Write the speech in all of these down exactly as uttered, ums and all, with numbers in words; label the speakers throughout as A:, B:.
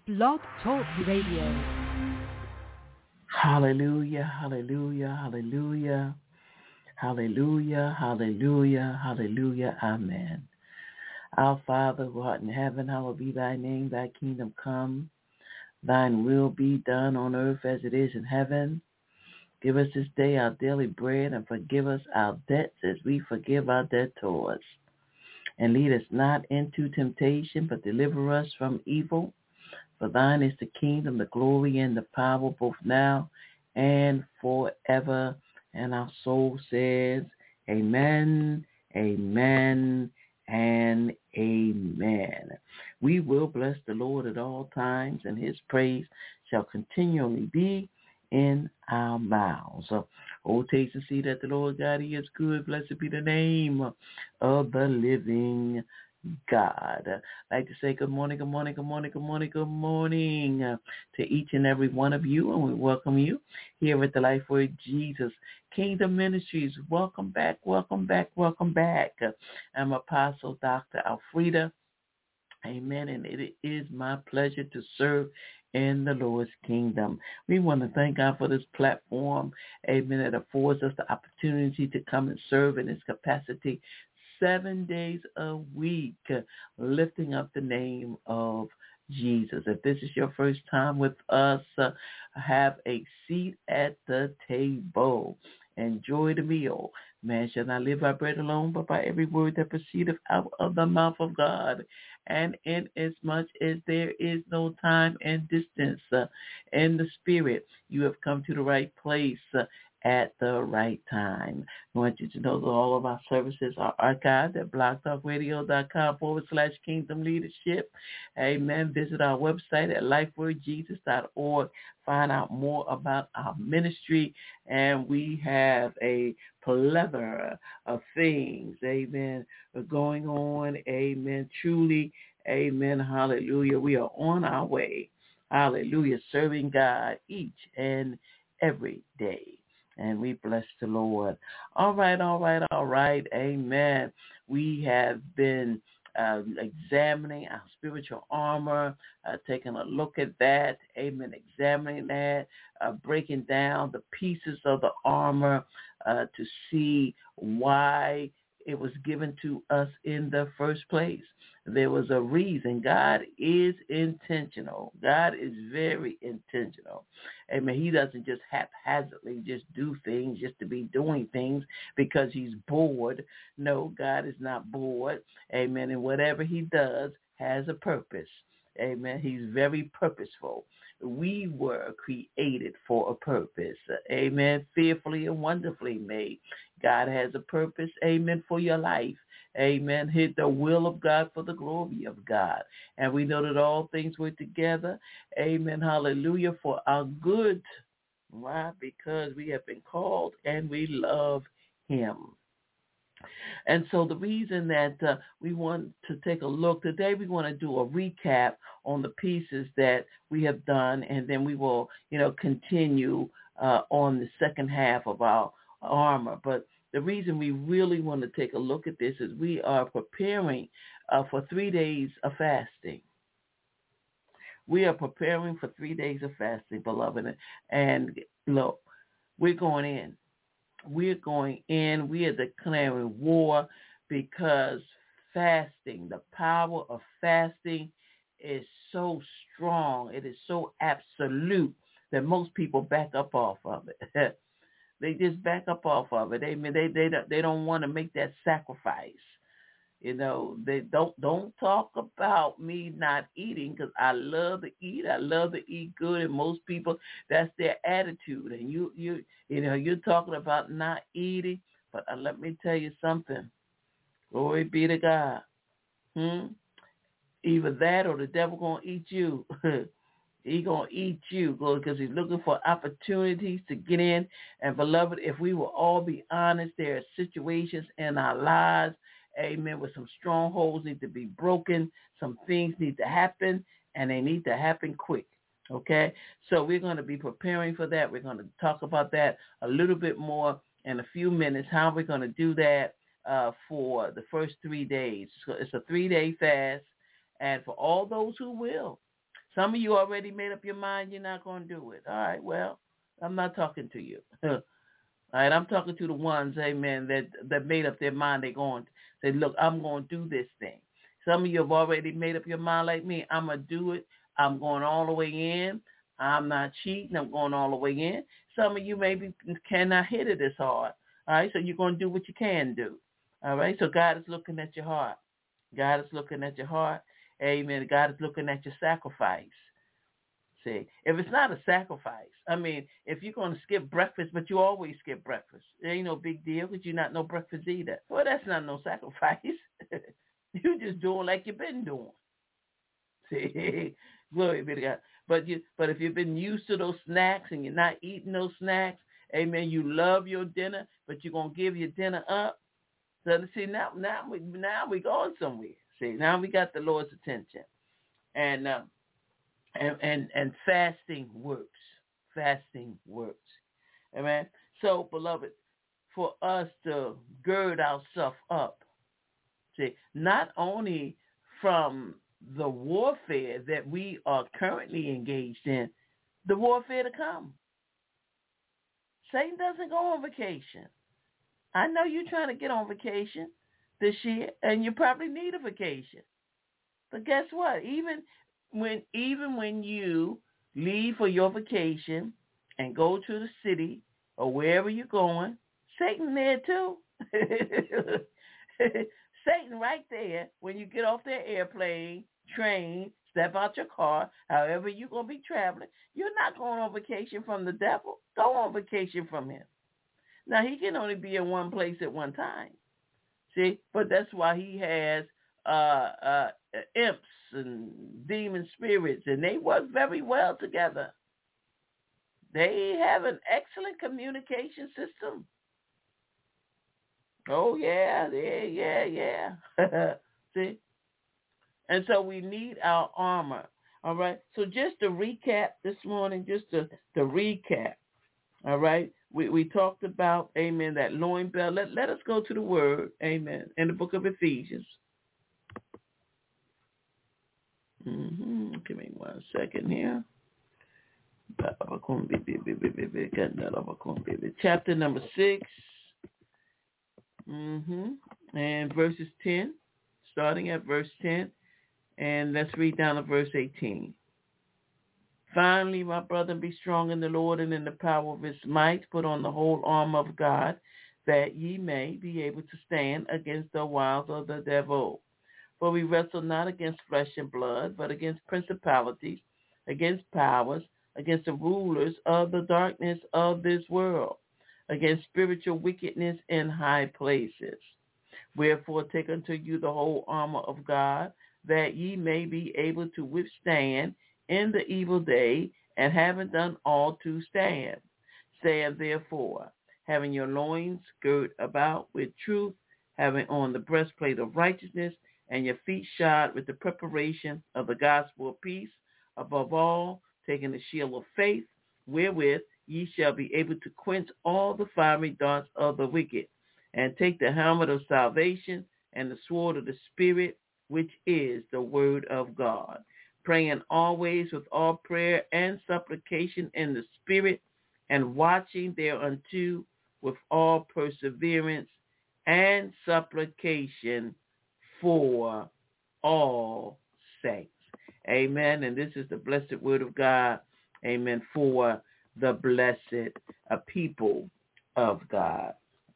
A: Blog Talk Radio.
B: Hallelujah, hallelujah, hallelujah, hallelujah, hallelujah, hallelujah, amen. Our Father who art in heaven, hallowed be thy name, thy kingdom come, thine will be done on earth as it is in heaven. Give us this day our daily bread and forgive us our debts as we forgive our debtors. And lead us not into temptation, but deliver us from evil. For thine is the kingdom, the glory, and the power, both now and forever. And our soul says, amen, amen, and amen. We will bless the Lord at all times, and his praise shall continually be in our mouths. Oh, taste and see that the Lord God, he is good. Blessed be the name of the living God. I'd like to say good morning, good morning, good morning, good morning, good morning uh, to each and every one of you, and we welcome you here at the Life Word Jesus Kingdom Ministries. Welcome back, welcome back, welcome back. Uh, I'm Apostle Doctor Alfreda. Amen, and it is my pleasure to serve in the Lord's kingdom. We want to thank God for this platform, amen, that affords us the opportunity to come and serve in this capacity seven days a week, lifting up the name of Jesus. If this is your first time with us, uh, have a seat at the table. Enjoy the meal. Man shall not live by bread alone, but by every word that proceedeth out of the mouth of God. And inasmuch as there is no time and distance uh, in the spirit, you have come to the right place uh, at the right time. I want you to know that all of our services are archived at blogtalkradio.com forward slash kingdom leadership. Amen. Visit our website at lifewordjesus dot org. Find out more about our ministry. And we have a plethora of things, amen, going on. Amen. Truly, amen. Hallelujah. We are on our way. Hallelujah. Serving God each and every day. And we bless the Lord. All right, all right, all right. Amen. We have been uh, examining our spiritual armor, uh, taking a look at that. Amen. Examining that, uh, breaking down the pieces of the armor uh, to see why it was given to us in the first place. There was a reason. God is intentional. God is very intentional. Amen. He doesn't just haphazardly just do things just to be doing things because he's bored. No, God is not bored. Amen. And whatever he does has a purpose. Amen. He's very purposeful. We were created for a purpose. Amen. Fearfully and wonderfully made. God has a purpose. Amen. For your life. Amen. Hit the will of God for the glory of God. And we know that all things work together. Amen. Hallelujah. For our good. Why? Because we have been called and we love him. And so the reason that uh, we want to take a look today, we want to do a recap on the pieces that we have done, and then we will, you know, continue uh, on the second half of our armor. But the reason we really want to take a look at this is we are preparing uh, for three days of fasting. We are preparing for three days of fasting, beloved. And look, we're going in. We're going in. We are declaring war because fasting, the power of fasting is so strong. It is so absolute that most people back up off of it. They just back up off of it. They they they don't, they don't want to make that sacrifice. You know, they don't don't talk about me not eating because I love to eat. I love to eat good, and most people, that's their attitude. And you you you know you're talking about not eating, but uh, let me tell you something. Glory be to God. Hmm. Either that or the devil gonna eat you. He gonna eat you because he's looking for opportunities to get in. And beloved, if we will all be honest, there are situations in our lives, amen, where some strongholds need to be broken, some things need to happen, and they need to happen quick. Okay? So we're going to be preparing for that. We're going to talk about that a little bit more in a few minutes, how we're going to do that uh, for the first three days. So it's a three-day fast, and for all those who will. Some of you already made up your mind you're not going to do it. All right, well, I'm not talking to you. All right, I'm talking to the ones, amen, that, that made up their mind they're going to say, look, I'm going to do this thing. Some of you have already made up your mind like me. I'm going to do it. I'm going all the way in. I'm not cheating. I'm going all the way in. Some of you maybe cannot hit it as hard. All right, so you're going to do what you can do. All right, so God is looking at your heart. God is looking at your heart. Amen. God is looking at your sacrifice. See, if it's not a sacrifice, I mean, if you're going to skip breakfast, but you always skip breakfast, it ain't no big deal because you're not no breakfast either. Well, that's not no sacrifice. You just doing like you've been doing. See, glory be to God. But you, but if you've been used to those snacks and you're not eating those snacks, amen, you love your dinner, but you're going to give your dinner up. So see, now, now we, now we going somewhere. See, now we got the Lord's attention. And, uh, and, and, and fasting works. Fasting works. Amen. So, beloved, for us to gird ourselves up, see, not only from the warfare that we are currently engaged in, the warfare to come. Satan doesn't go on vacation. I know you're trying to get on vacation this year, and you probably need a vacation. But guess what? Even when even when you leave for your vacation and go to the city or wherever you're going, Satan there too. Satan right there when you get off that airplane, train, step out your car, however you're going to be traveling. You're not going on vacation from the devil. Go on vacation from him. Now, he can only be in one place at one time. See? But that's why he has uh, uh, imps and demon spirits, and they work very well together. They have an excellent communication system. Oh, yeah, yeah, yeah, yeah. See? And so we need our armor. All right? So just to recap this morning, just to, to recap, all right? We we talked about, amen, that loin belt. Let, let us go to the word, amen, in the book of Ephesians. Mm-hmm. Give me one second here. Chapter number six. Mm-hmm. And verses ten, starting at verse ten. And let's read down to verse eighteen. Finally, my brother, be strong in the Lord and in the power of his might. Put on the whole armor of God, that ye may be able to stand against the wiles of the devil. For we wrestle not against flesh and blood, but against principalities, against powers, against the rulers of the darkness of this world, against spiritual wickedness in high places. Wherefore take unto you the whole armor of God, that ye may be able to withstand in the evil day, and having done all to stand. Stand therefore, having your loins girt about with truth, having on the breastplate of righteousness, and your feet shod with the preparation of the gospel of peace. Above all, taking the shield of faith, wherewith ye shall be able to quench all the fiery darts of the wicked, and take the helmet of salvation and the sword of the Spirit, which is the word of God, praying always with all prayer and supplication in the Spirit, and watching thereunto with all perseverance and supplication for all saints. Amen. And this is the blessed word of God. Amen. For the blessed uh, people of God.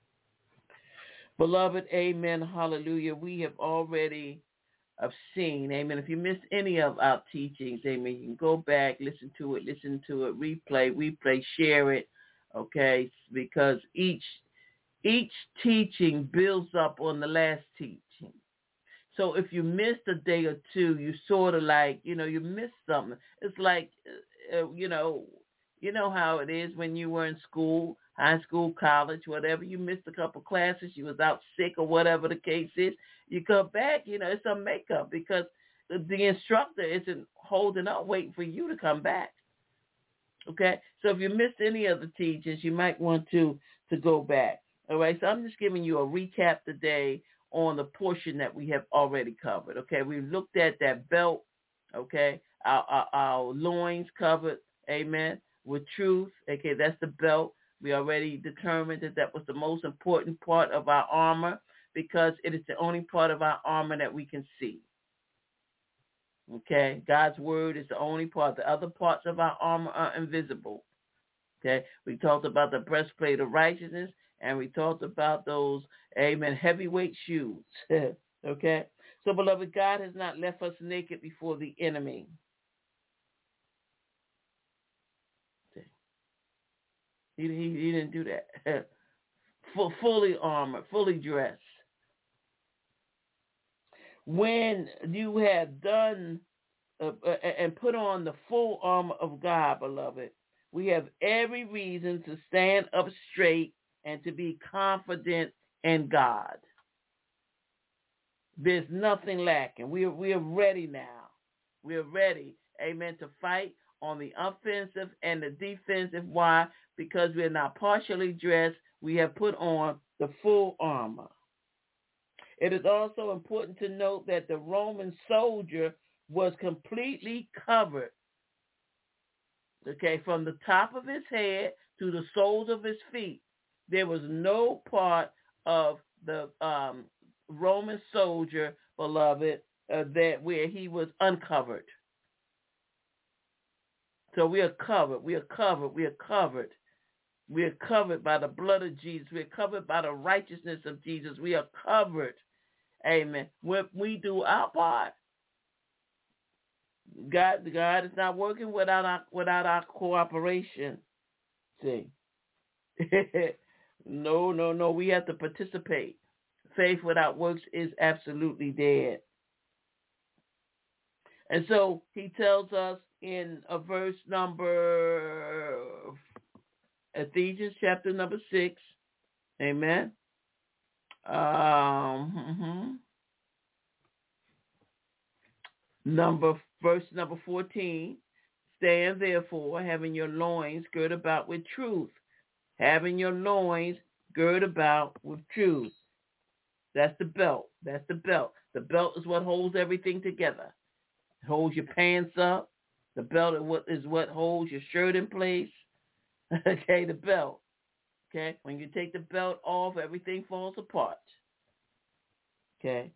B: Beloved, amen, hallelujah. We have already have seen, amen. If you missed any of our teachings, amen, you can go back, listen to it, listen to it, replay, replay, share it, okay, because each each teaching builds up on the last teaching. So if you missed a day or two, you sort of like, you know, you missed something. It's like, uh, you know, you know how it is when you were in school, high school, college, whatever. You missed a couple classes, you was out sick or whatever the case is. You come back, you know, it's some makeup because the instructor isn't holding up waiting for you to come back. Okay? So if you missed any of the teachings, you might want to, to go back. All right? So I'm just giving you a recap today on the portion that we have already covered. Okay? We looked at that belt. Okay? our, our, our loins covered, amen, with truth. Okay, that's the belt. We already determined that that was the most important part of our armor because it is the only part of our armor that we can see. Okay, God's word is the only part. The other parts of our armor are invisible. Okay, we talked about the breastplate of righteousness, and we talked about those, amen, heavyweight shoes. Okay, so beloved, God has not left us naked before the enemy. Okay. He, he, he didn't do that. Full, fully armored, fully dressed. When you have done uh, uh, and put on the full armor of God, beloved, we have every reason to stand up straight and to be confident in God. There's nothing lacking. We are, we are ready now. We are ready, amen, to fight on the offensive and the defensive. Why? Because we're not partially dressed. We have put on the full armor. It is also important to note that the Roman soldier was completely covered, okay, from the top of his head to the soles of his feet. There was no part of the um, Roman soldier, beloved, uh, that where he was uncovered. So we are covered. We are covered. We are covered. We are covered by the blood of Jesus. We are covered by the righteousness of Jesus. We are covered. Amen. When we do our part, God, God is not working without our without our cooperation. See, no, no, no. We have to participate. Faith without works is absolutely dead. And so He tells us in a verse number Ephesians chapter number six. Amen. Um, mm-hmm. Number verse number fourteen. Stand therefore, having your loins girt about with truth. Having your loins girt about with truth. That's the belt. That's the belt. The belt is what holds everything together. It holds your pants up. The belt is what is what holds your shirt in place. Okay, the belt. Okay, when you take the belt off, everything falls apart. Okay,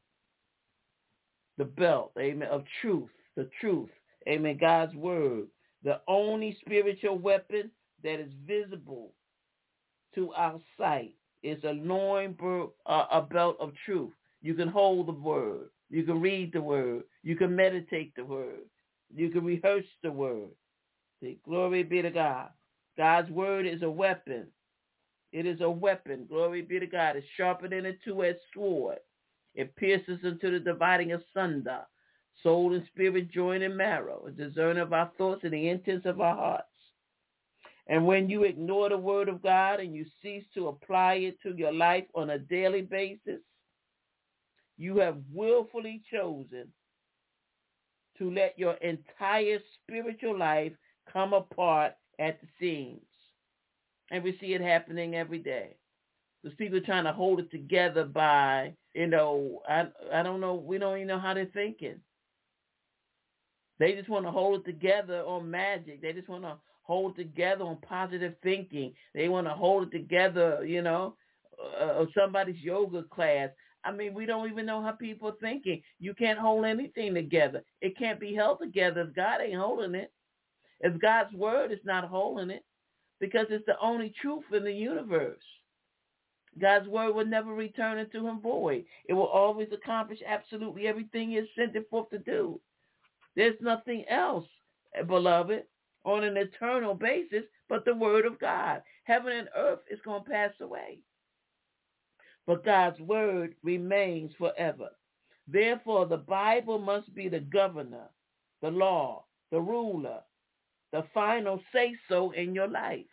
B: the belt, amen, of truth, the truth, amen, God's word, the only spiritual weapon that is visible to our sight is a loin, uh, a belt of truth. You can hold the word, you can read the word, you can meditate the word, you can rehearse the word. See, glory be to God. God's word is a weapon. It is a weapon. Glory be to God. It's sharper than a two-edged sword. It pierces into the dividing asunder, soul and spirit, joint and marrow, a discerner of our thoughts and the intents of our hearts. And when you ignore the word of God and you cease to apply it to your life on a daily basis, you have willfully chosen to let your entire spiritual life come apart at the seams. And we see it happening every day. There's people trying to hold it together by, you know, I I don't know, we don't even know how they're thinking. They just want to hold it together on magic. They just want to hold it together on positive thinking. They want to hold it together, you know, uh, somebody's yoga class. I mean, we don't even know how people are thinking. You can't hold anything together. It can't be held together if God ain't holding it. If God's word is not holding it, because it's the only truth in the universe. God's word will never return unto him void. It will always accomplish absolutely everything he has sent it forth to do. There's nothing else, beloved, on an eternal basis but the word of God. Heaven and earth is going to pass away, but God's word remains forever. Therefore, the Bible must be the governor, the law, the ruler, the final say-so in your life.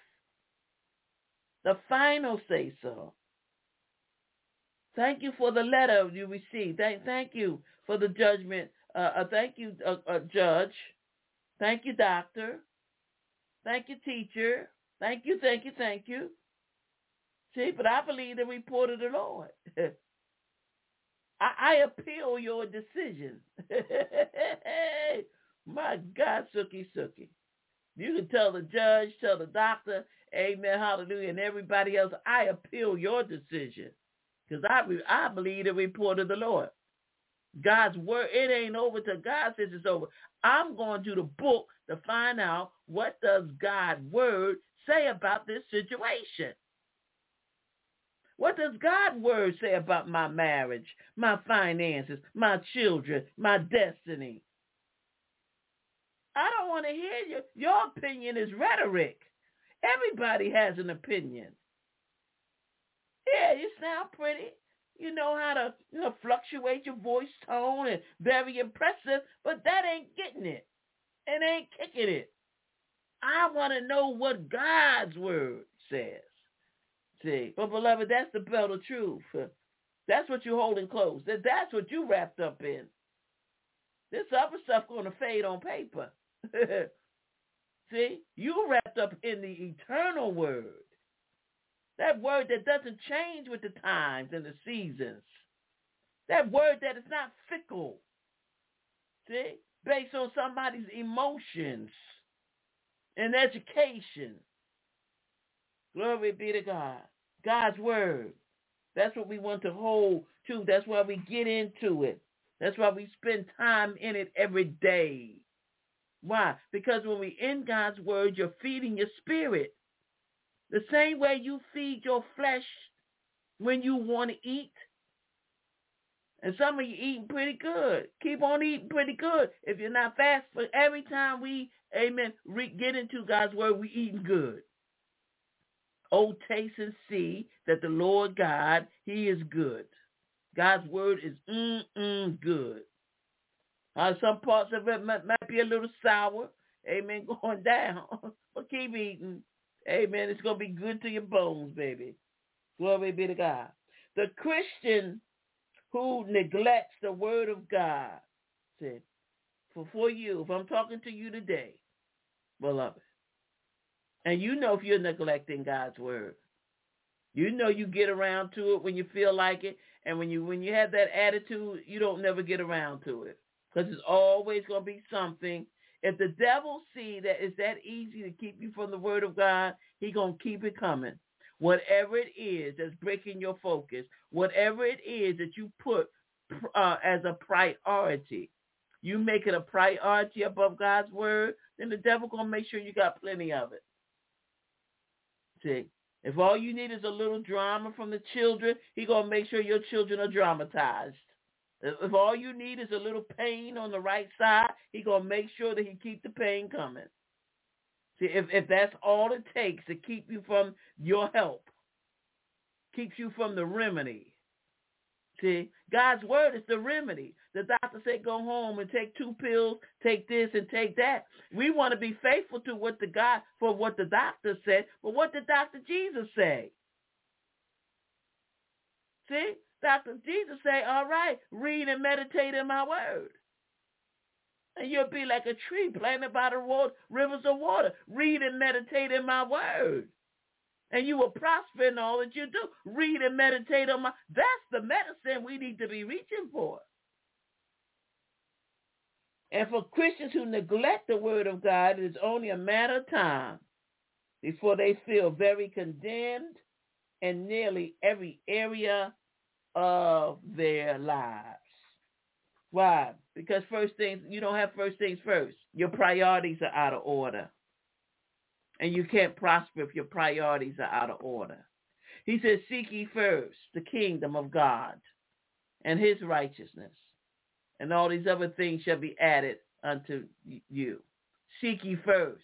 B: The final say-so. Thank you for the letter you received. Thank, thank you for the judgment. Uh, uh, thank you, uh, uh, judge. Thank you, doctor. Thank you, teacher. Thank you, thank you, thank you. See, but I believe the report of the Lord. I, I appeal your decision. My God, Sookie, Sookie. You can tell the judge, tell the doctor, amen, hallelujah, and everybody else, I appeal your decision because I, I believe the report of the Lord. God's word, it ain't over till God says it's over. I'm going to the book to find out what does God's word say about this situation. What does God's word say about my marriage, my finances, my children, my destiny? I don't want to hear you. Your opinion is rhetoric. Everybody has an opinion. Yeah, you sound pretty. You know how to, you know, fluctuate your voice tone and very impressive, but that ain't getting it. It ain't kicking it. I want to know what God's word says. See, but beloved, that's the belt of truth. That's what you're holding close. That's what you wrapped up in. This other stuff going to fade on paper. See, you wrapped up in the eternal word. That word that doesn't change with the times and the seasons. That word that is not fickle. See, based on somebody's emotions and education. Glory be to God. God's word. That's what we want to hold to. That's why we get into it. That's why we spend time in it every day. Why? Because when we in God's word, you're feeding your spirit. The same way you feed your flesh when you want to eat. And some of you eating pretty good. Keep on eating pretty good. If you're not fast, but every time we, amen, re- get into God's word, we eating good. Oh, taste and see that the Lord God, he is good. God's word is mm-mm good. Uh, some parts of it might, might be a little sour. Amen, going down. But keep eating. Amen, it's going to be good to your bones, baby. Glory be to God. The Christian who neglects the word of God, said, for, for you, if I'm talking to you today, beloved, and you know if you're neglecting God's word, you know you get around to it when you feel like it, and when you when you have that attitude, you don't never get around to it because it's always going to be something. If the devil see that it's that easy to keep you from the word of God, he going to keep it coming. Whatever it is that's breaking your focus, whatever it is that you put uh, as a priority, you make it a priority above God's word, then the devil going to make sure you got plenty of it. See, if all you need is a little drama from the children, he going to make sure your children are dramatized. If all you need is a little pain on the right side, he going to make sure that he keep the pain coming. See, if, if that's all it takes to keep you from your help, keeps you from the remedy. See, God's word is the remedy. The doctor said go home and take two pills, take this and take that. We want to be faithful to what the God, for what the doctor said, but what did Doctor Jesus say? See, Doctor Jesus say, all right, read and meditate in my word. And you'll be like a tree planted by the water, rivers of water. Read and meditate in my word. And you will prosper in all that you do. Read and meditate on my... That's the medicine we need to be reaching for. And for Christians who neglect the word of God, it is only a matter of time before they feel very condemned in nearly every area of their lives. Why? Because first things, you don't have first things first. Your priorities are out of order. And you can't prosper if your priorities are out of order. He says, seek ye first the kingdom of God and his righteousness, and all these other things shall be added unto you. Seek ye first.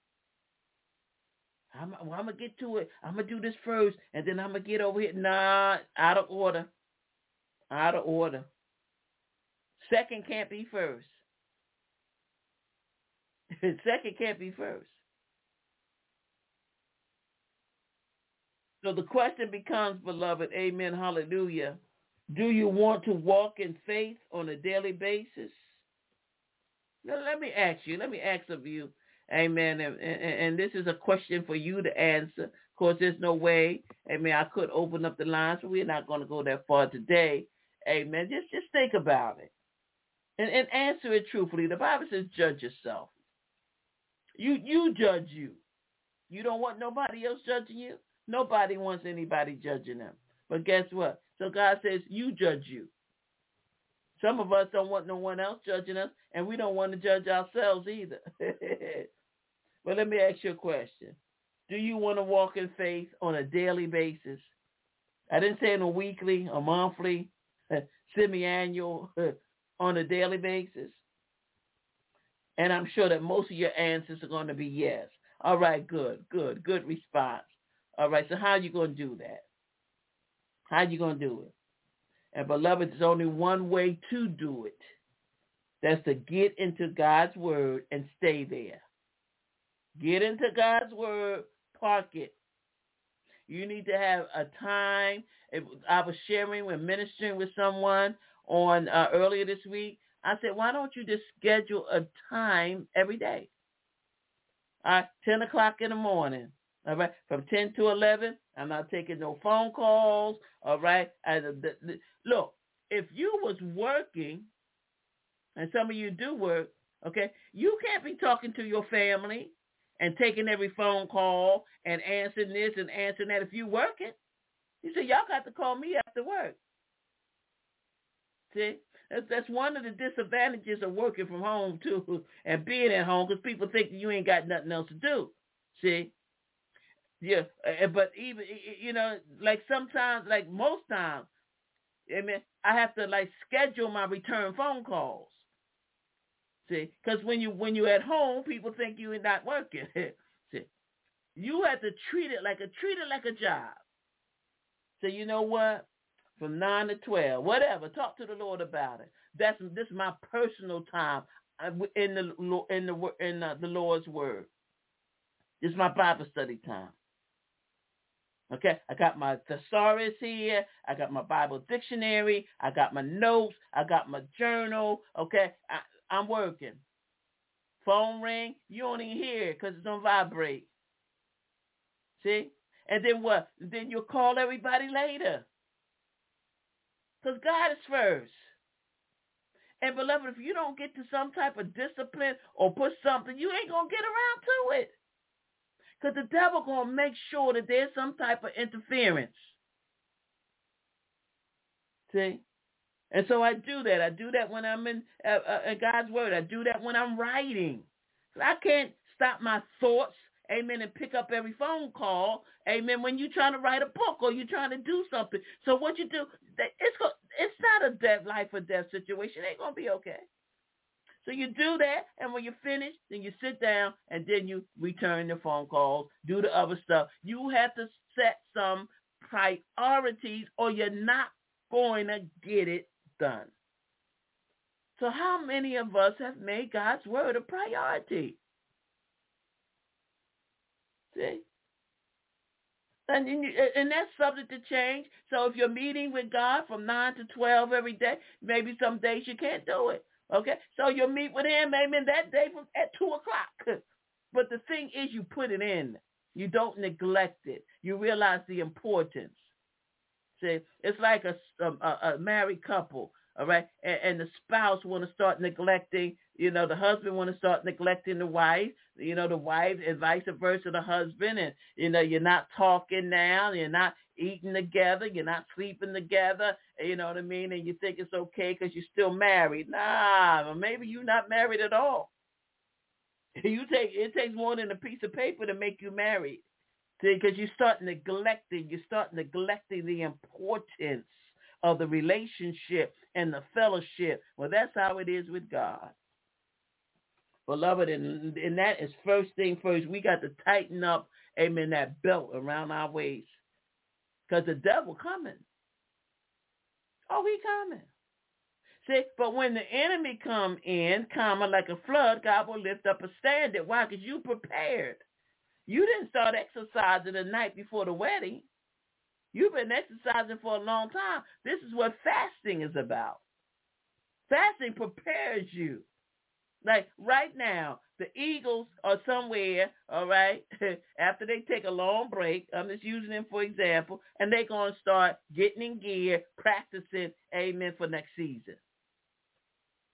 B: I'm, well, I'm going to get to it. I'm going to do this first, and then I'm going to get over here. Nah, out of order. Out of order. Second can't be first. Second can't be first. So the question becomes, beloved, amen, hallelujah, do you want to walk in faith on a daily basis? Now, let me ask you, let me ask of you, amen, and, and, and this is a question for you to answer. Of course, there's no way, amen, I could open up the lines, but we're not going to go that far today. Amen. Just, just think about it. And, and answer it truthfully. The Bible says judge yourself. You you judge you. You don't want nobody else judging you. Nobody wants anybody judging them. But guess what? So God says you judge you. Some of us don't want no one else judging us, and we don't want to judge ourselves either. But let me ask you a question. Do you want to walk in faith on a daily basis? I didn't say on a weekly, a monthly, semi-annual, on a daily basis. And I'm sure that most of your answers are going to be yes. All right, good, good, good response. All right, so how are you going to do that? How are you going to do it? And beloved, there's only one way to do it. That's to get into God's word and stay there. Get into God's word, park it. You need to have a time. I was sharing and ministering with someone on uh, earlier this week. I said, why don't you just schedule a time every day? All right, ten o'clock in the morning. All right, from ten to eleven, I'm not taking no phone calls. All right, and the, the, look, if you was working, and some of you do work, okay, you can't be talking to your family and taking every phone call and answering this and answering that if you working. You say, y'all got to call me after work. See, that's, that's one of the disadvantages of working from home, too, and being at home, because people think you ain't got nothing else to do. See? Yeah, but even, you know, like sometimes, like most times, I mean, I have to, like, schedule my return phone calls. See? Because when, you, when you're at home, people think you're not working. See? You have to treat it like a, treat it like a job. So you know what? From nine to twelve, whatever. Talk to the Lord about it. That's this is my personal time in the in the in the, the Lord's word. This is my Bible study time. Okay, I got my thesaurus here. I got my Bible dictionary. I got my notes. I got my journal. Okay, I, I'm working. Phone ring. You don't even hear it because it's on vibrate. See, and then what? Then you'll call everybody later. Because God is first. And beloved, if you don't get to some type of discipline or put something, you ain't going to get around to it. Because the devil going to make sure that there's some type of interference. See? And so I do that. I do that when I'm in, uh, uh, in God's word. I do that when I'm writing. I can't stop my thoughts, amen, and pick up every phone call, amen, when you're trying to write a book or you're trying to do something. So what you do, it's go, it's not a death, life or death situation. It ain't going to be okay. So you do that, and when you're finished, then you sit down, and then you return the phone calls, do the other stuff. You have to set some priorities or you're not going to get it done. So how many of us have made God's word a priority? See? And, and that's subject to change. So if you're meeting with God from nine to twelve every day, maybe some days you can't do it. Okay? So you'll meet with him maybe that day from, at two o'clock. But the thing is you put it in. You don't neglect it. You realize the importance. See? It's like a, a, a married couple. All right, and, and the spouse want to start neglecting, you know, the husband want to start neglecting the wife, you know, the wife, and vice versa, the husband, and, you know, you're not talking now, you're not eating together, you're not sleeping together, you know what I mean, and you think it's okay because you're still married. Nah, maybe you're not married at all. You take It takes more than a piece of paper to make you married, because you start neglecting, you start neglecting the importance of the relationship and the fellowship. Well, that's how it is with God. Beloved, and, and that is first thing first. We got to tighten up, amen, that belt around our waist. Because the devil coming. Oh, he coming. See, but when the enemy come in, comma, like a flood, God will lift up a standard. Why? Because you prepared. You didn't start exercising the night before the wedding. You've been exercising for a long time. This is what fasting is about. Fasting prepares you. Like right now, the Eagles are somewhere, all right, after they take a long break. I'm just using them for example, and they're going to start getting in gear, practicing, amen, for next season.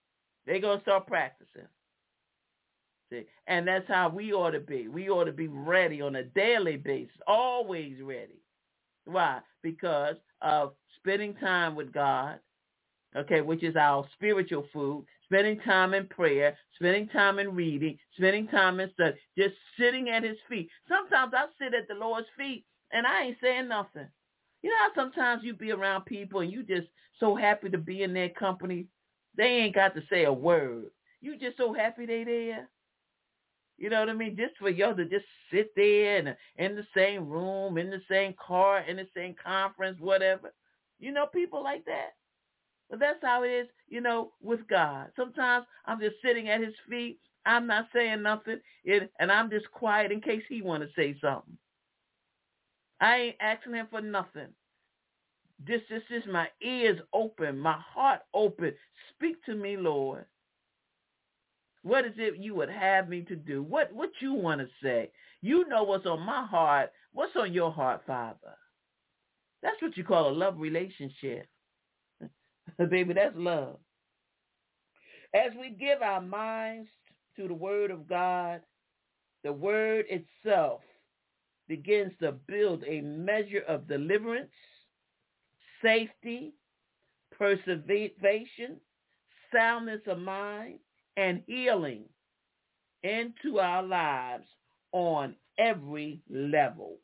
B: They're going to start practicing. See? And that's how we ought to be. We ought to be ready on a daily basis, always ready. Why? Because of spending time with God, okay, which is our spiritual food, spending time in prayer, spending time in reading, spending time in study, just sitting at his feet. Sometimes I sit at the Lord's feet and I ain't saying nothing. You know how sometimes you be around people and you just so happy to be in their company, they ain't got to say a word. You just so happy they there. You know what I mean? Just for y'all to just sit there and in the same room, in the same car, in the same conference, whatever. You know, people like that. But that's how it is, you know, with God. Sometimes I'm just sitting at his feet. I'm not saying nothing, and I'm just quiet in case he want to say something. I ain't asking him for nothing. This, this is my ears open, my heart open. Speak to me, Lord. What is it you would have me to do? What what you want to say? You know what's on my heart. What's on your heart, Father? That's what you call a love relationship. Baby, that's love. As we give our minds to the word of God, the word itself begins to build a measure of deliverance, safety, preservation, soundness of mind, and healing into our lives on every level.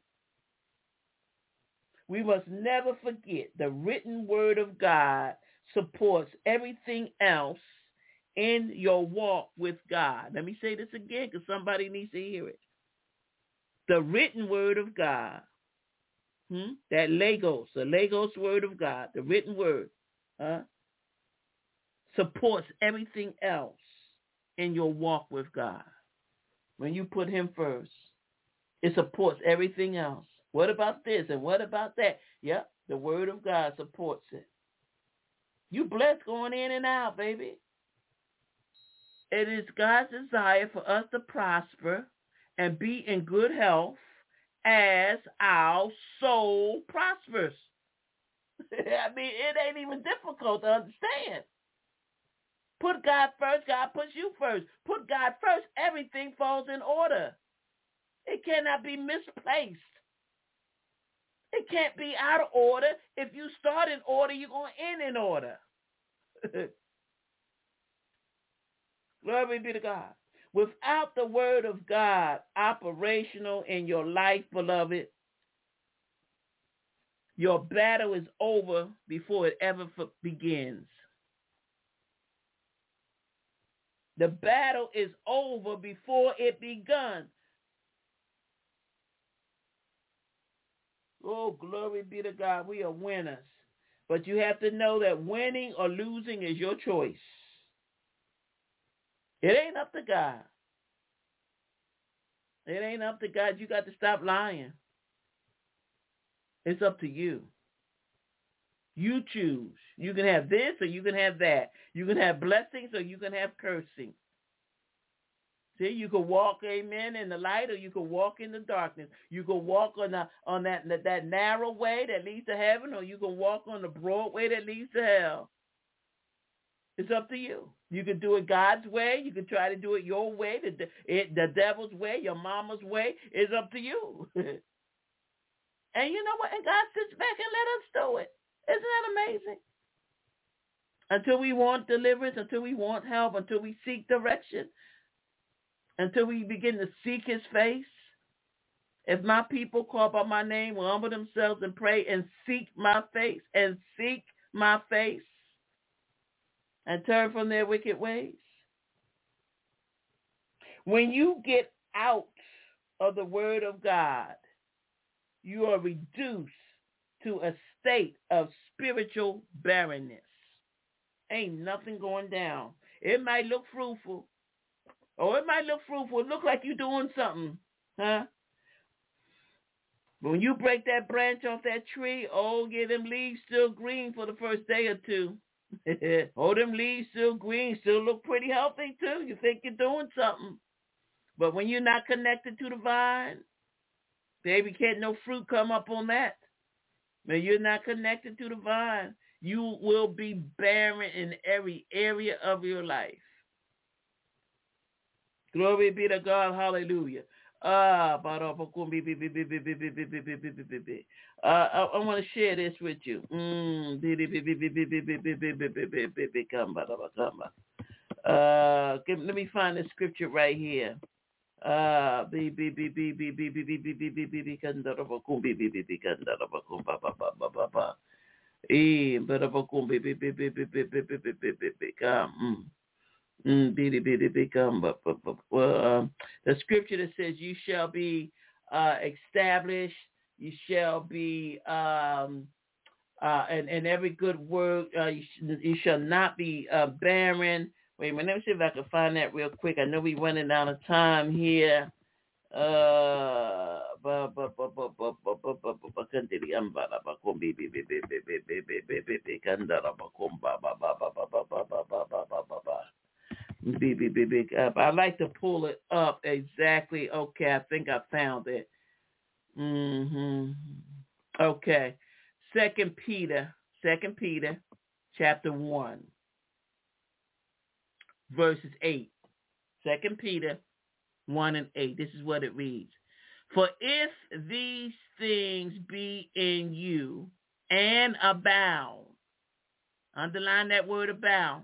B: We must never forget the written word of God supports everything else in your walk with God. Let me say this again because somebody needs to hear it. The written word of God, hmm, that Logos, the Logos word of God, the written word, huh, supports everything else in your walk with God. When you put him first, it supports everything else. What about this and what about that? Yep, the word of God supports it. You blessed going in and out, baby. It is God's desire for us to prosper and be in good health as our soul prospers. I mean, it ain't even difficult to understand. Put God first, God puts you first. Put God first, everything falls in order. It cannot be misplaced. It can't be out of order. If you start in order, you're going to end in order. Glory be to God. Without the word of God operational in your life, beloved, your battle is over before it ever begins. The battle is over before it begun. Oh, glory be to God. We are winners. But you have to know that winning or losing is your choice. It ain't up to God. It ain't up to God. You got to stop lying. It's up to you. You choose. You can have this or you can have that. You can have blessings or you can have cursing. See, you can walk, amen, in the light or you can walk in the darkness. You can walk on the, on that, that narrow way that leads to heaven, or you can walk on the broad way that leads to hell. It's up to you. You can do it God's way. You can try to do it your way, the, it, the devil's way, your mama's way. It's up to you. And you know what? And God sits back and let us do it. Isn't that amazing? Until we want deliverance, until we want help, until we seek direction, until we begin to seek his face. If my people call by my name will humble themselves and pray and seek my face and seek my face and turn from their wicked ways. When you get out of the word of God, you are reduced to a state of spiritual barrenness. Ain't nothing going down. It might look fruitful. Or it might look fruitful. It look like you're doing something. Huh? But when you break that branch off that tree, oh, yeah, them leaves still green for the first day or two. Oh, them leaves still green, still look pretty healthy too. You think you're doing something. But when you're not connected to the vine, baby, can't no fruit come up on that. When you're not connected to the vine, you will be barren in every area of your life. Glory be to God. Hallelujah. Ah, uh, I, I want to share this with you. Mm. Uh, let me find the scripture right here. Uh, be be be be be be be be be be be be be kandarabakum be be be be kandarabakum ba ba ba ba ba ba. Eh, barabakum be be be be be be be be be be be be come. Mm, be be be be come. But well, um, the scripture that says, "You shall be uh established. You shall be um uh and and every good word. Uh, you, sh- you shall not be uh barren." Wait a minute, let me see if I can find that real quick. I know we're running out of time here. Uh, ba ba ba ba ba ba ba ba ba ba kandiri amba la ba kombi bi bi bi bi bi bi bi bi bi bi kandara ba komba ba ba ba ba ba ba ba ba ba ba ba ba bi bi bi bi. I like to pull it up exactly. Okay, I think I found it. Mm-hmm. Okay, Second Peter, Second Peter, chapter one. Verses eight. Second Peter one and eight. This is what it reads. For if these things be in you and abound, underline that word abound,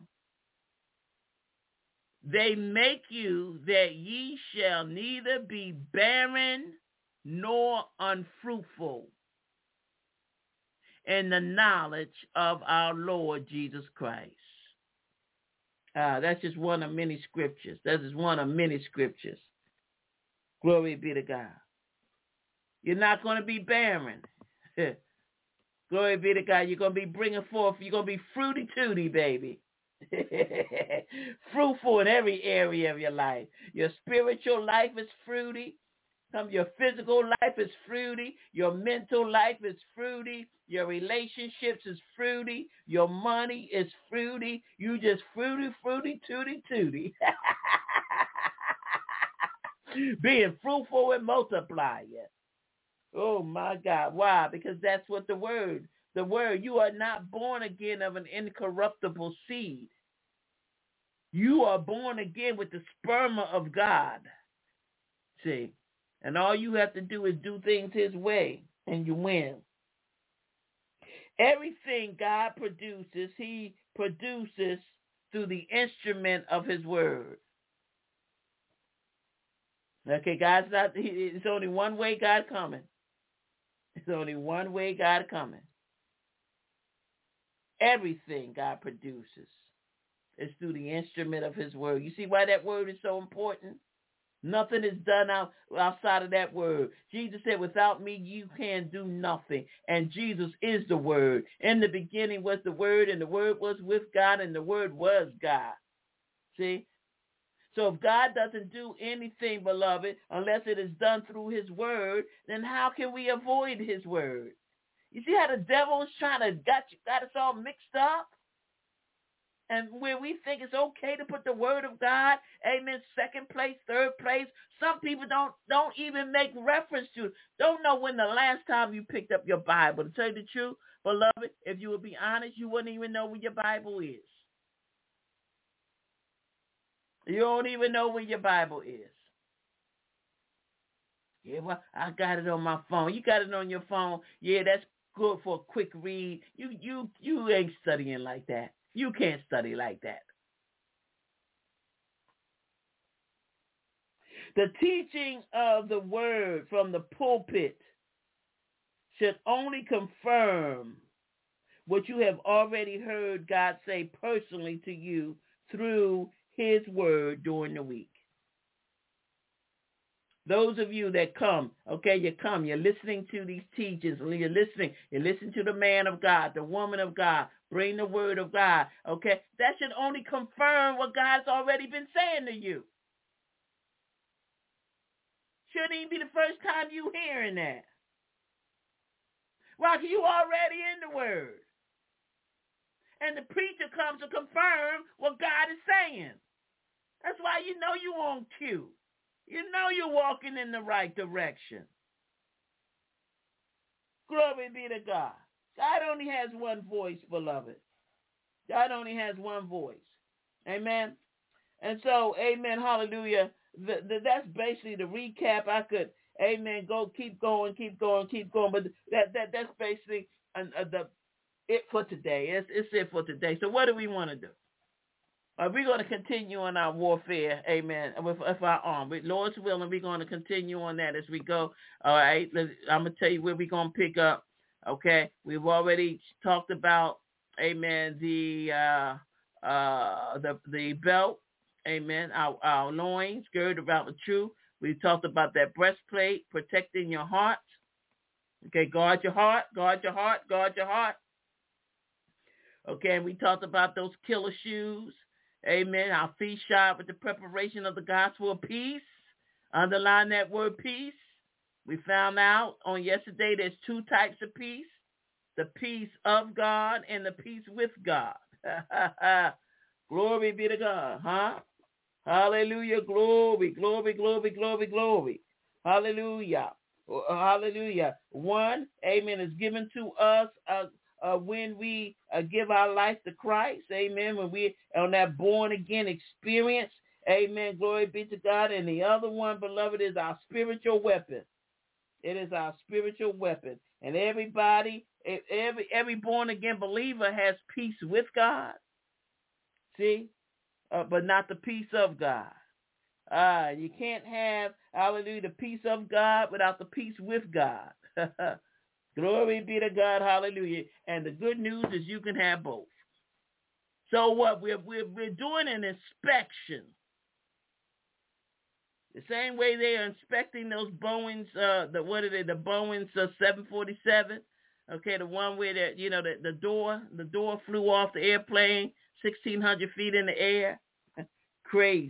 B: they make you that ye shall neither be barren nor unfruitful in the knowledge of our Lord Jesus Christ. Uh, that's just one of many scriptures. That is one of many scriptures. Glory be to God. You're not going to be barren. Glory be to God. You're going to be bringing forth. You're going to be fruity tooty, baby. Fruitful in every area of your life. Your spiritual life is fruity. Some your physical life is fruity. Your mental life is fruity. Your relationships is fruity. Your money is fruity. You just fruity, fruity, tooty, tooty. Being fruitful and multiplying. Oh my God. Why? Because that's what the word, the word, you are not born again of an incorruptible seed. You are born again with the sperma of God. See? And all you have to do is do things his way, and you win. Everything God produces, he produces through the instrument of his word. Okay, God's not, it's only one way God coming. It's only one way God coming. Everything God produces is through the instrument of his word. You see why that word is so important? Nothing is done out, outside of that word. Jesus said, without me, you can do nothing. And Jesus is the word. In the beginning was the word, and the word was with God, and the word was God. See? So if God doesn't do anything, beloved, unless it is done through his word, then how can we avoid his word? You see how the devil is trying to got you, got us all mixed up? And where we think it's okay to put the word of God, amen, second place, third place, some people don't don't even make reference to it. Don't know when the last time you picked up your Bible. To tell you the truth, beloved, if you would be honest, you wouldn't even know where your Bible is. You don't even know where your Bible is. Yeah, well, I got it on my phone. You got it on your phone. Yeah, that's good for a quick read. You you you ain't studying like that. You can't study like that. The teaching of the word from the pulpit should only confirm what you have already heard God say personally to you through his word during the week. Those of you that come, okay, you come, you're listening to these teachings, you're listening, you listen to the man of God, the woman of God, bring the word of God, okay? That should only confirm what God's already been saying to you. Shouldn't even be the first time you hearing that. Rocky, you already in the word. And the preacher comes to confirm what God is saying. That's why you know you're on cue. You know you're walking in the right direction. Glory be to God. God only has one voice, beloved. God only has one voice. Amen. And so, amen, hallelujah. the, the, that's basically the recap. I could, amen, go, keep going, keep going, keep going. But that, that that's basically uh, uh, the it for today. It's, it's it for today. So what do we want to do? Uh, we're going to continue on our warfare, amen, with, with our arm. With Lord's willing, we're going to continue on that as we go. All right, Let's, I'm going to tell you where we're going to pick up, okay? We've already talked about, amen, the uh, uh, the the belt, amen, our, our loins, girded about the truth. We talked about that breastplate, protecting your heart. Okay, guard your heart, guard your heart, guard your heart. Okay, and we talked about those killer shoes. Amen. Our feet shod with the preparation of the gospel of peace. Underline that word peace. We found out on yesterday there's two types of peace. The peace of God and the peace with God. Glory be to God. Huh? Hallelujah. Glory, glory, glory, glory, glory. Hallelujah. Hallelujah. One, amen, is given to us uh, Uh, when we uh, give our life to Christ, amen, when we on that born-again experience, amen, glory be to God. And the other one, beloved, is our spiritual weapon. It is our spiritual weapon. And everybody, every every born-again believer has peace with God, see, uh, but not the peace of God. Uh, you can't have, hallelujah, the peace of God without the peace with God. Glory be to God, hallelujah. And the good news is you can have both. So what? We're, we're, we're doing an inspection. The same way they are inspecting those Boeings, uh, the what are they, the Boeings uh, seven forty-seven, okay, the one where, the, you know, the, the door, the door flew off the airplane, sixteen hundred feet in the air. Crazy.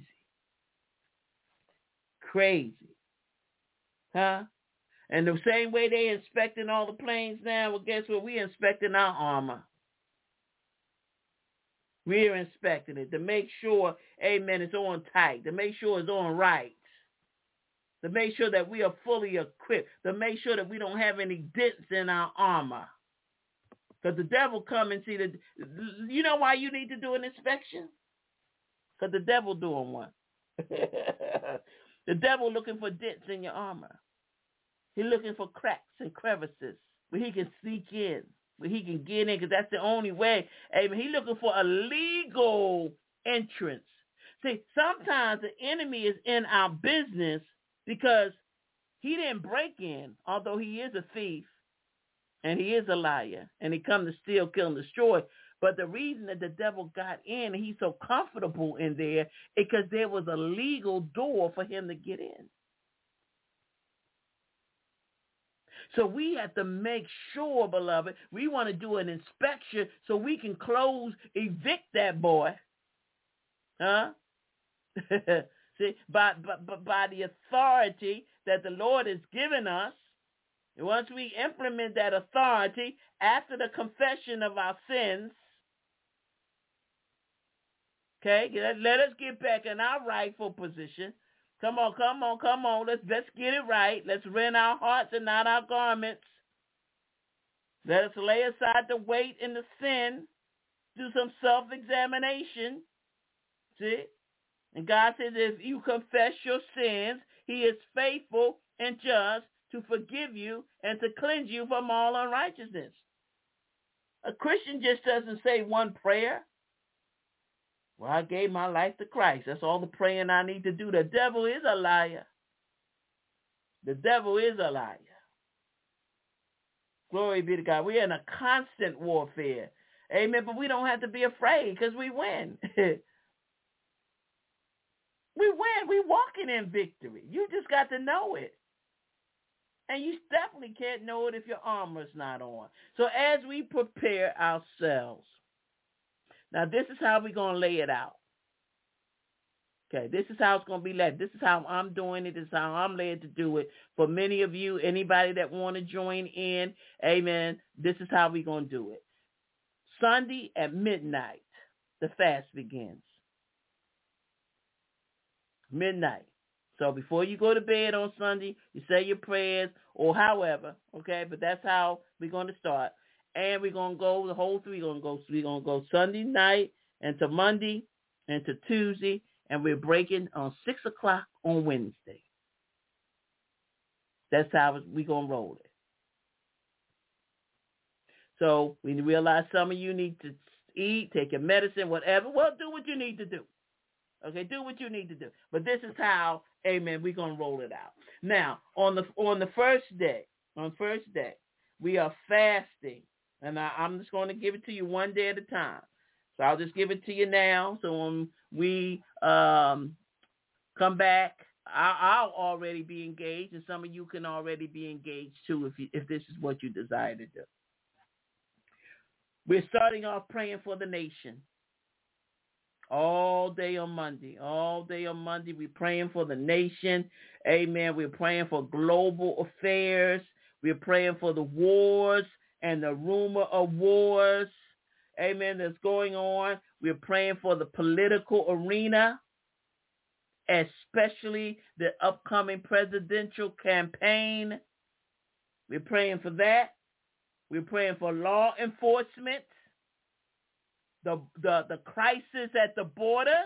B: Crazy. Huh? And the same way they inspecting all the planes now, well, guess what? We're inspecting our armor. We're inspecting it to make sure, amen, it's on tight, to make sure it's on right, to make sure that we are fully equipped, to make sure that we don't have any dents in our armor. Because the devil come and see the, you know why you need to do an inspection? Because the devil doing one. The devil looking for dents in your armor. He's looking for cracks and crevices where he can sneak in, where he can get in, because that's the only way. Amen. He's looking for a legal entrance. See, sometimes the enemy is in our business because he didn't break in, although he is a thief and he is a liar, and he come to steal, kill, and destroy. But the reason that the devil got in, and he's so comfortable in there, is because there was a legal door for him to get in. So we have to make sure, beloved, we want to do an inspection so we can close, evict that boy. Huh? See, by, by, by the authority that the Lord has given us, and once we implement that authority after the confession of our sins, okay, let, let us get back in our rightful position. Come on, come on, come on. Let's let's get it right. Let's rend our hearts and not our garments. Let us lay aside the weight and the sin. Do some self-examination. See? And God says if you confess your sins, he is faithful and just to forgive you and to cleanse you from all unrighteousness. A Christian just doesn't say one prayer. Well, I gave my life to Christ. That's all the praying I need to do. The devil is a liar. The devil is a liar. Glory be to God. We're in a constant warfare. Amen. But we don't have to be afraid because we win. We win. We're walking in victory. You just got to know it. And you definitely can't know it if your armor's not on. So as we prepare ourselves, now, this is how we're going to lay it out. Okay, this is how it's going to be led. This is how I'm doing it. This is how I'm led to do it. For many of you, anybody that want to join in, amen, this is how we're going to do it. Sunday at midnight, the fast begins. Midnight. So before you go to bed on Sunday, you say your prayers or however, okay, but that's how we're going to start. And we're going to go the whole three. We're going to go, we're going to go Sunday night and to Monday and to Tuesday. And we're breaking on six o'clock on Wednesday. That's how we're going to roll it. So we realize some of you need to eat, take your medicine, whatever. Well, do what you need to do. Okay, do what you need to do. But this is how, amen, we're going to roll it out. Now, on the on the first day, on first day, we are fasting. And I, I'm just going to give it to you one day at a time. So I'll just give it to you now. So when we um, come back, I'll, I'll already be engaged, and some of you can already be engaged too if you, if this is what you desire to do. We're starting off praying for the nation. All day on Monday. All day on Monday, we're praying for the nation. Amen. We're praying for global affairs. We're praying for the wars and the rumor of wars. Amen. That's going on. We're praying for the political arena, especially the upcoming presidential campaign. We're praying for that. We're praying for law enforcement, the the, the crisis at the border.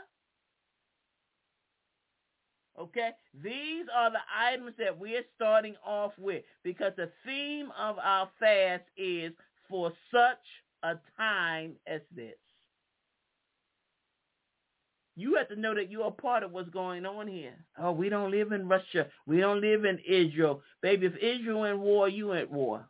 B: Okay, these are the items that we're starting off with because the theme of our fast is for such a time as this. You have to know that you're a part of what's going on here. Oh, we don't live in Russia. We don't live in Israel. Baby, if Israel in war, you at war.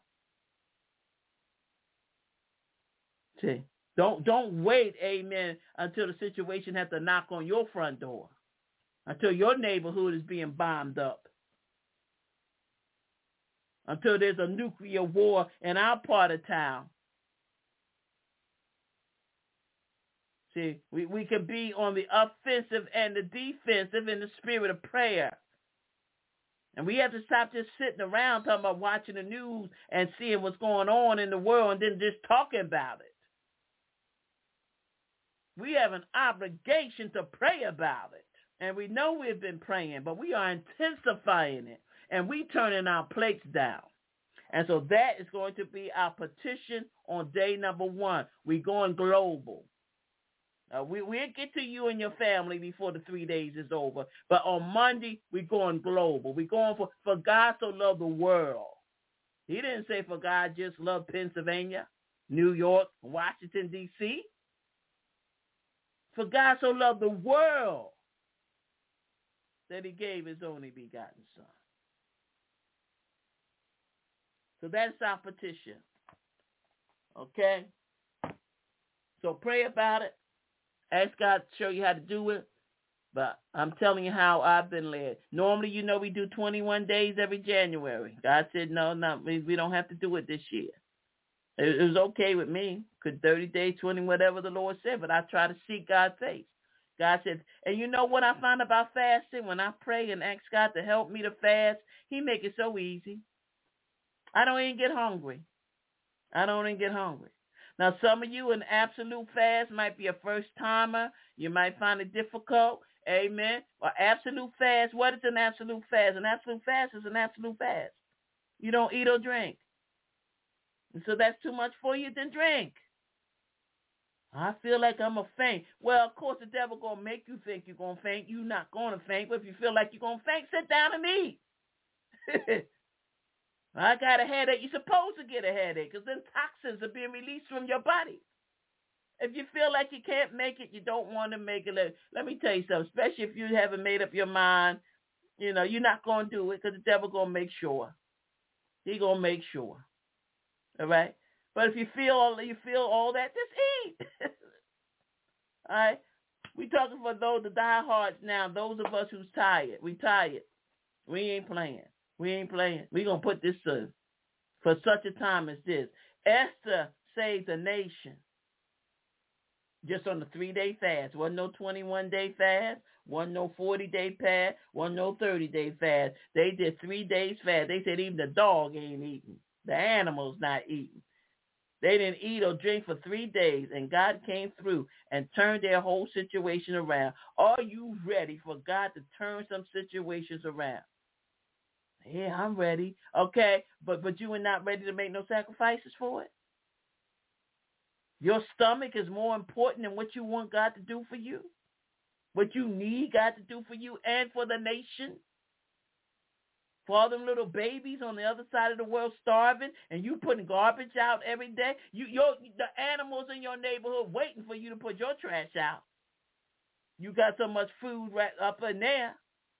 B: See, don't don't wait, amen, until the situation has to knock on your front door, until your neighborhood is being bombed up, until there's a nuclear war in our part of town. See, we, we can be on the offensive and the defensive in the spirit of prayer. And we have to stop just sitting around talking about watching the news and seeing what's going on in the world and then just talking about it. We have an obligation to pray about it. And we know we've been praying, but we are intensifying it. And we turning our plates down. And so that is going to be our petition on day number one. We're going global. Uh, we, we'll get to you and your family before the three days is over. But on Monday, we're going global. We're going for, for God so loved the world. He didn't say for God just loved Pennsylvania, New York, Washington, D C For God so loved the world that he gave his only begotten son. So that's our petition. Okay? So pray about it. Ask God to show you how to do it. But I'm telling you how I've been led. Normally, you know, we do twenty-one days every January. God said, no, no, we, we don't have to do it this year. It, it was okay with me. Could thirty days, twenty, whatever the Lord said. But I try to seek God's face. God said, and you know what I find about fasting? When I pray and ask God to help me to fast, he make it so easy. I don't even get hungry. I don't even get hungry. Now, some of you in absolute fast might be a first-timer. You might find it difficult. Amen. Or absolute fast, what is an absolute fast? An absolute fast is an absolute fast. You don't eat or drink. And so that's too much for you, then drink. I feel like I'm a faint. Well, of course, the devil going to make you think you're going to faint. You're not going to faint. But if you feel like you're going to faint, sit down and eat. I got a headache. You're supposed to get a headache because then toxins are being released from your body. If you feel like you can't make it, you don't want to make it. Let, let me tell you something, especially if you haven't made up your mind, you know, you're not going to do it because the devil going to make sure. He going to make sure. All right? But if you feel all, you feel all that, just eat. All right? We're talking for those, the diehards now, those of us who's tired. We tired. We ain't playing. We ain't playing. We're going to put this to for such a time as this. Esther saved the nation just on the three-day fast. Wasn't no twenty-one-day fast. Wasn't no forty-day fast. Wasn't no thirty-day fast. They did three days fast. They said even the dog ain't eating. The animal's not eating. They didn't eat or drink for three days, and God came through and turned their whole situation around. Are you ready for God to turn some situations around? Yeah, I'm ready. Okay, but but you are not ready to make no sacrifices for it? Your stomach is more important than what you want God to do for you? what you need God to do for you and for the nation. For all them little babies on the other side of the world starving, and you putting garbage out every day. You, your, the animals in your neighborhood waiting for you to put your trash out. You got so much food right up in there.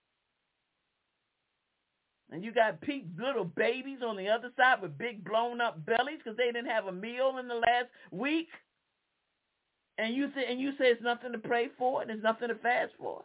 B: And you got pe- little babies on the other side with big blown up bellies because they didn't have a meal in the last week. And you say, and you say it's nothing to pray for and it's nothing to fast for.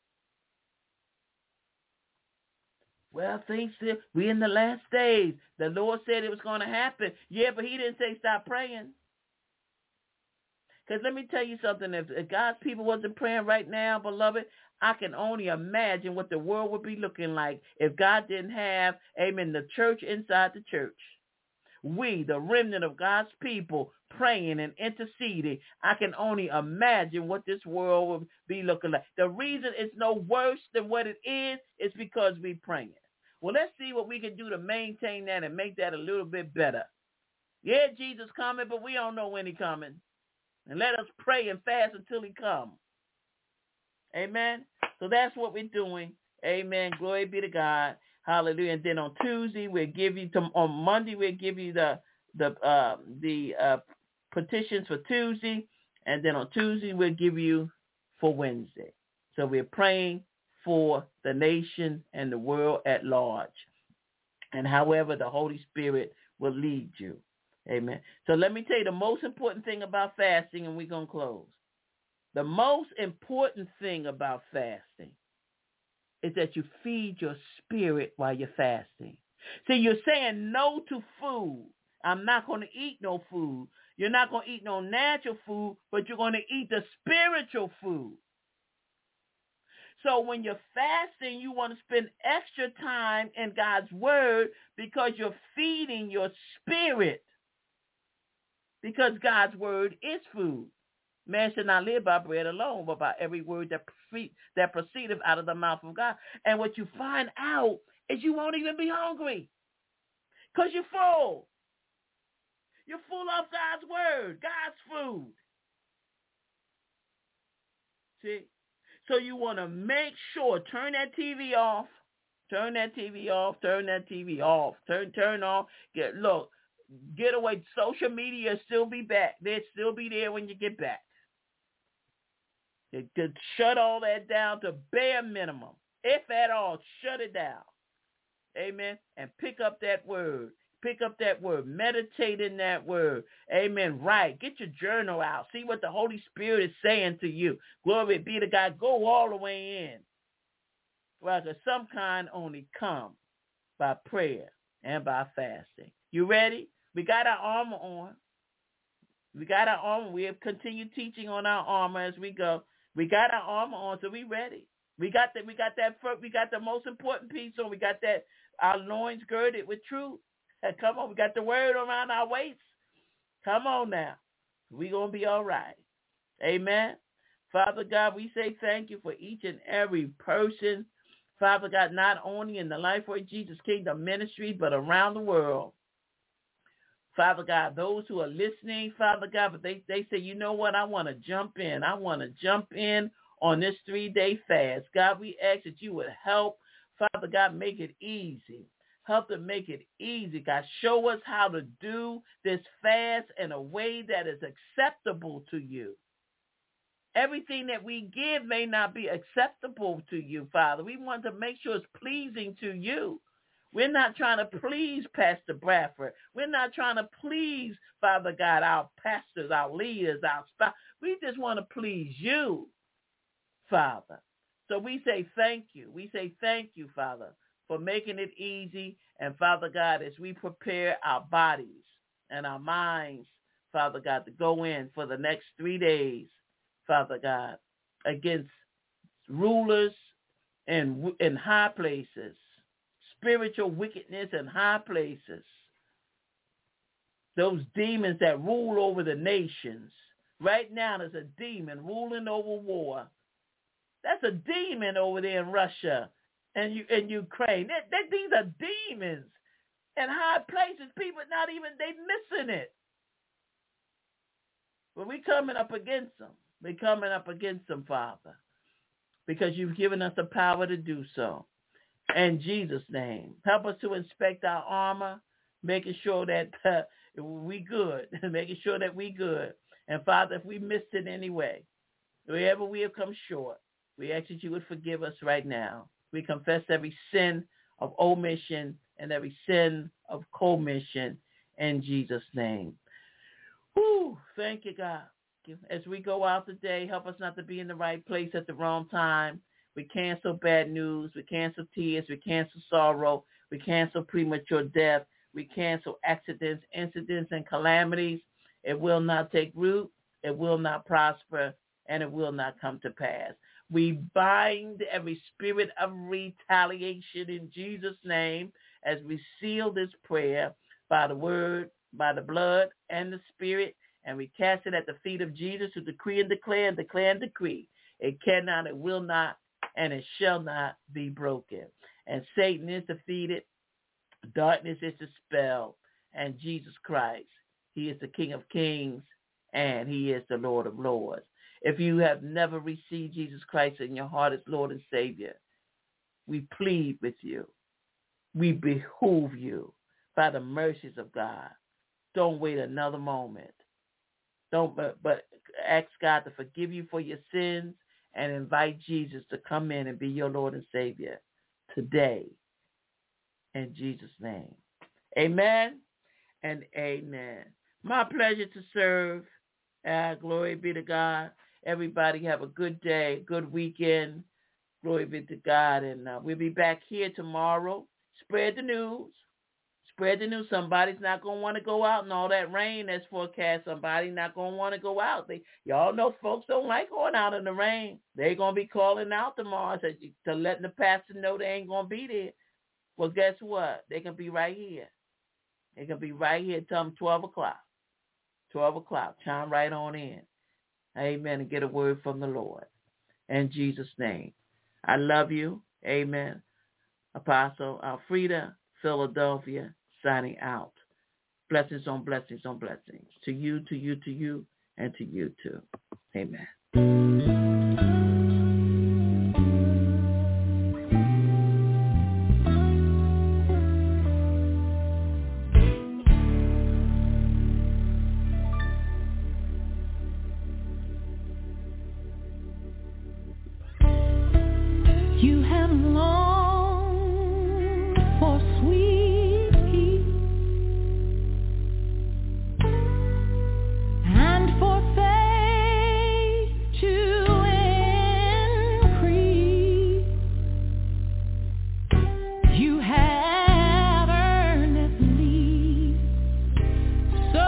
B: Well, things still, we in the last days. The Lord said it was going to happen. Yeah, but he didn't say stop praying. Because let me tell you something. If, if God's people wasn't praying right now, beloved, I can only imagine what the world would be looking like if God didn't have, amen, the church inside the church. We, the remnant of God's people, praying and interceding. I can only imagine what this world would be looking like. The reason it's no worse than what it is is because we praying. Well, let's see what we can do to maintain that and make that a little bit better. Yeah, Jesus coming, but we don't know when he coming. And let us pray and fast until he comes. Amen. So that's what we're doing. Amen. Glory be to God. Hallelujah. And then on Tuesday, we'll give you, to, on Monday, we'll give you the the uh, the uh, petitions for Tuesday. And then on Tuesday, we'll give you for Wednesday. So we're praying for the nation and the world at large. And however the Holy Spirit will lead you. Amen. So let me tell you the most important thing about fasting, and we're going to close. The most important thing about fasting is that you feed your spirit while you're fasting. See, you're saying no to food. I'm not going to eat no food. You're not going to eat no natural food, but you're going to eat the spiritual food. So when you're fasting, you want to spend extra time in God's word because you're feeding your spirit. Because God's word is food. Man should not live by bread alone, but by every word that proceed, that proceedeth out of the mouth of God. And what you find out is you won't even be hungry because you're full. You're full of God's word, God's food. See? So you want to make sure, turn that T V off, turn that T V off, turn that T V off, turn, turn off. Get, look, get away. Social media will still be back. They'll still be there when you get back. It could shut all that down to bare minimum. If at all, shut it down. Amen. And pick up that word. Pick up that word. Meditate in that word. Amen. Right. Get your journal out. See what the Holy Spirit is saying to you. Glory be to God. Go all the way in. Well, because some kind only come by prayer and by fasting. You ready? We got our armor on. We got our armor. We'll continue teaching on our armor as we go. We got our armor on, so we ready. We got that. We got that. First, we got the most important piece on. We got that. Our loins girded with truth. Come on, we got the word around our waist. Come on now, we gonna be all right. Amen. Father God, we say thank you for each and every person. Father God, not only in the Lifeway Jesus Kingdom Ministry, but around the world. Father God, those who are listening, Father God, but they, they say, you know what, I want to jump in. I want to jump in on this three-day fast. God, we ask that you would help, Father God, make it easy. Help to make it easy. God, show us how to do this fast in a way that is acceptable to you. Everything that we give may not be acceptable to you, Father. We want to make sure it's pleasing to you. We're not trying to please Pastor Bradford. We're not trying to please, Father God, our pastors, our leaders, our spouse. We just want to please you, Father. So we say thank you. We say thank you, Father, for making it easy. And, Father God, as we prepare our bodies and our minds, Father God, to go in for the next three days, Father God, against rulers in, in high places, spiritual wickedness in high places, those demons that rule over the nations. Right now there's a demon ruling over war. That's a demon over there in Russia and you in Ukraine. That, that, these are demons in high places. People not even, they missing it. But we coming up against them. We coming up against them, Father. because you've given us the power to do so. In Jesus' name, help us to inspect our armor, making sure that uh, we good, making sure that we good. And Father, if we missed it anyway, wherever we have come short, we ask that you would forgive us right now. We confess every sin of omission and every sin of commission in Jesus' name. Whew, thank you, God. As we go out today, help us not to be in the right place at the wrong time. We cancel bad news. We cancel tears. We cancel sorrow. We cancel premature death. We cancel accidents, incidents, and calamities. It will not take root. It will not prosper, and it will not come to pass. We bind every spirit of retaliation in Jesus' name as we seal this prayer by the word, by the blood, and the spirit, and we cast it at the feet of Jesus to decree and declare and declare and decree. It cannot, it will not, and it shall not be broken. And Satan is defeated, darkness is dispelled, and Jesus Christ, he is the King of kings, and he is the Lord of lords. If you have never received Jesus Christ in your heart as Lord and Savior, we plead with you. We behoove you by the mercies of God. Don't wait another moment. Don't, but, but ask God to forgive you for your sins and invite Jesus to come in and be your Lord and Savior today. In Jesus' name. Amen and amen. My pleasure to serve. Uh, glory be to God. Everybody have a good day, good weekend. Glory be to God. And uh, we'll be back here tomorrow. Spread the news. Spread the news. Somebody's not going to want to go out and all that rain that's forecast. Somebody's not going to want to go out. They, y'all know folks don't like going out in the rain. They're going to be calling out tomorrow to, to letting the pastor know they ain't going to be there. Well, guess what? They can be right here. They can be right here. Tell them twelve o'clock. twelve o'clock. Chime right on in. Amen. And get a word from the Lord. In Jesus' name. I love you. Amen. Apostle Alfreda, Philadelphia, signing out. Blessings on blessings on blessings. To you, to you, to you, and to you too. Amen.
A: You have longed for sweet peace and for faith to increase. You have earnestly, so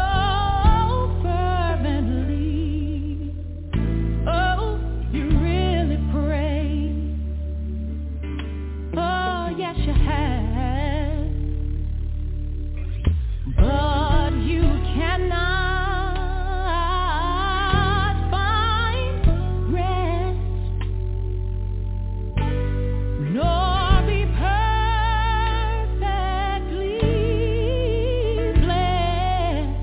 A: fervently, oh, you really pray. Oh, yes, you have. But you cannot find rest, nor be perfectly blessed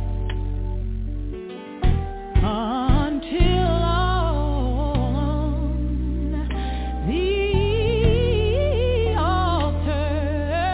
A: until on the altar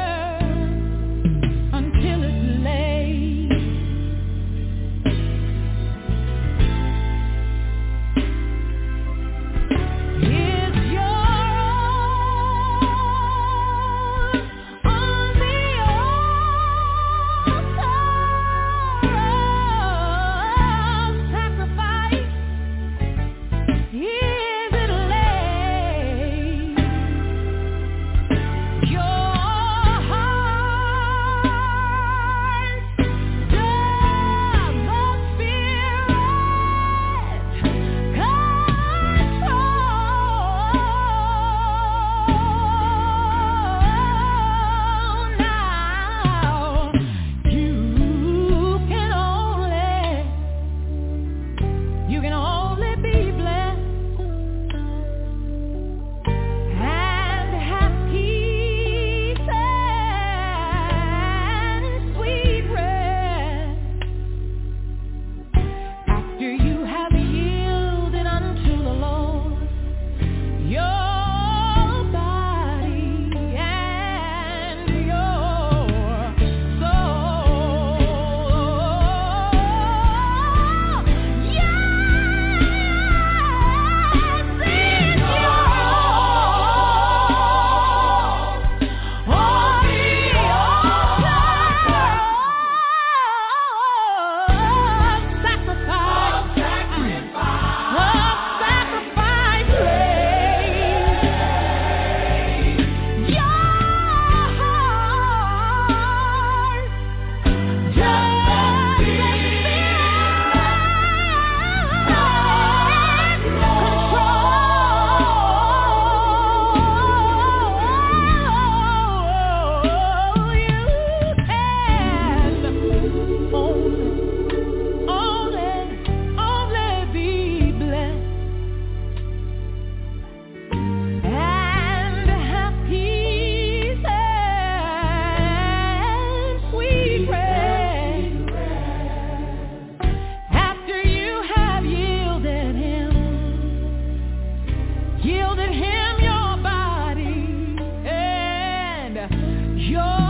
A: Your